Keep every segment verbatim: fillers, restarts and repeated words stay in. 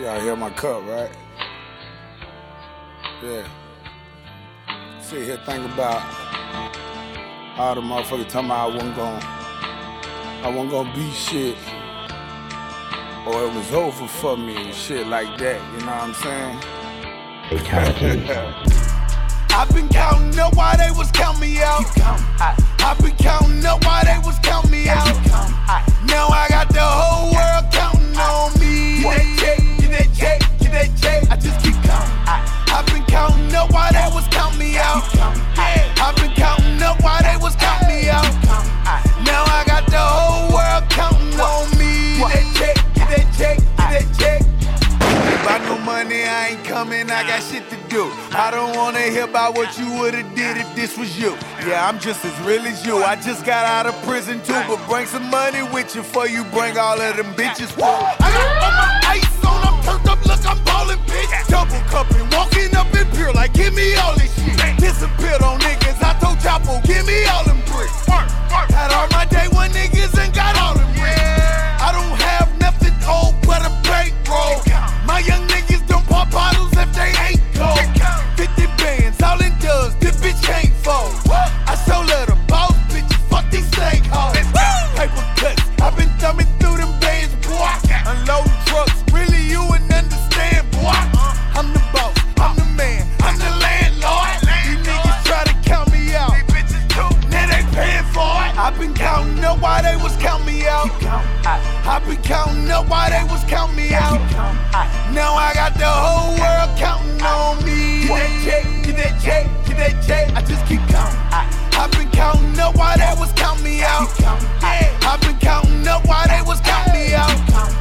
Y'all hear my cup, right? Yeah. Sit here think about all the motherfuckers talking about I wasn't gonna, I wasn't gonna be shit, or it was over for me and shit like that. You know what I'm saying? I've been counting up while they was counting me out. I've been counting up while they was counting me out. Now I got the whole world counting on me. Get that check, get that check, get that check. I just keep counting. I've been counting up while they was counting me out. I've been counting up while they was counting me out. Now I got the whole world counting on me. Get that check, get that check, get that check. If I no money, I ain't coming, I got shit to do. I don't wanna hear about what you would've did if this was you. Yeah, I'm just as real as you. I just got out of prison too, but bring some money with you before you bring all of them bitches. Woo! I got all my ice on, I'm turned up, look, I'm ballin', bitch. Double cupping, walking up in pure, like give me all this shit. Disappeared on niggas, I told Chapo, give me all them bricks. Had all my day one niggas and got all them bricks. I don't have nothing old but a bankroll. My young niggas don't pop bottles if they ain't cold. fifty bands, all it does, this bitch can't fold. I so let a boss bitches, fuck these snake hoes. Paper cuts, I've been thumbing through them bands, boy. Unloading trucks, really you wouldn't understand, boy. I'm the boss, I'm the man, I'm the landlord. These niggas try to count me out, these bitches too, now they paying for it. I've been counting up while they was counting me out. I've been counting up while they was counting me out. Now I got the whole world counting on me. Get that check, get that check, get that check. I just keep counting. I've been counting up while they was counting me out. I've been counting up while they was counting me out.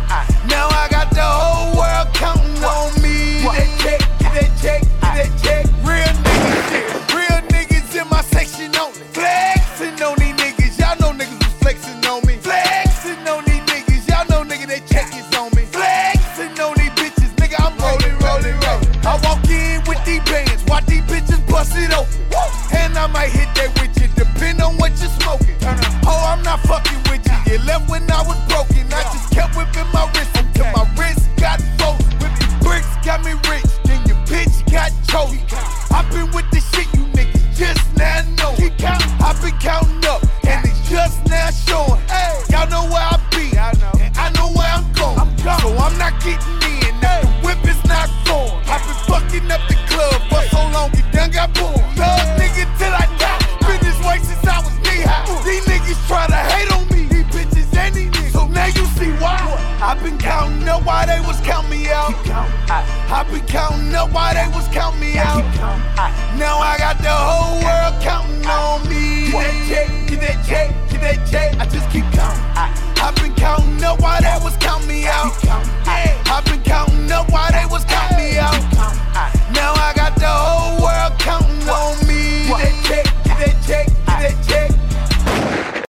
Now I got the whole world counting on me. Get that check, get that check, get that check. Real niggas shit, real niggas in my section only. Flexing on these niggas, y'all know niggas was flexing on me. Flexing on these niggas, y'all know nigga they check is on me. Flexing on these bitches, nigga I'm rolling, rolling, rolling. I walk in with these bands, watch these bitches bust it open. And I might hit that with you, depend on what you're smoking. Oh, I'm not fucking with you, you left when I was broken. I just kept whipping my wrist until my wrist got frozen. Whipping bricks got me rich, then your bitch got chosen. I've been with the shit, you niggas just now know. I've been counting up, and it's just now showing. Y'all know where I be, and I know where I'm going. So I'm not getting in, the whip is not going. I've been fucking up the club for so long, it done got bored. Love nigga till I die, been this way since I was knee high. These niggas try to hate on me, these bitches and these niggas. So now you see why. I've been counting up while they was counting me out. I've been counting up while they was counting me out. Now I got the whole world counting on me. Get that check, get that check.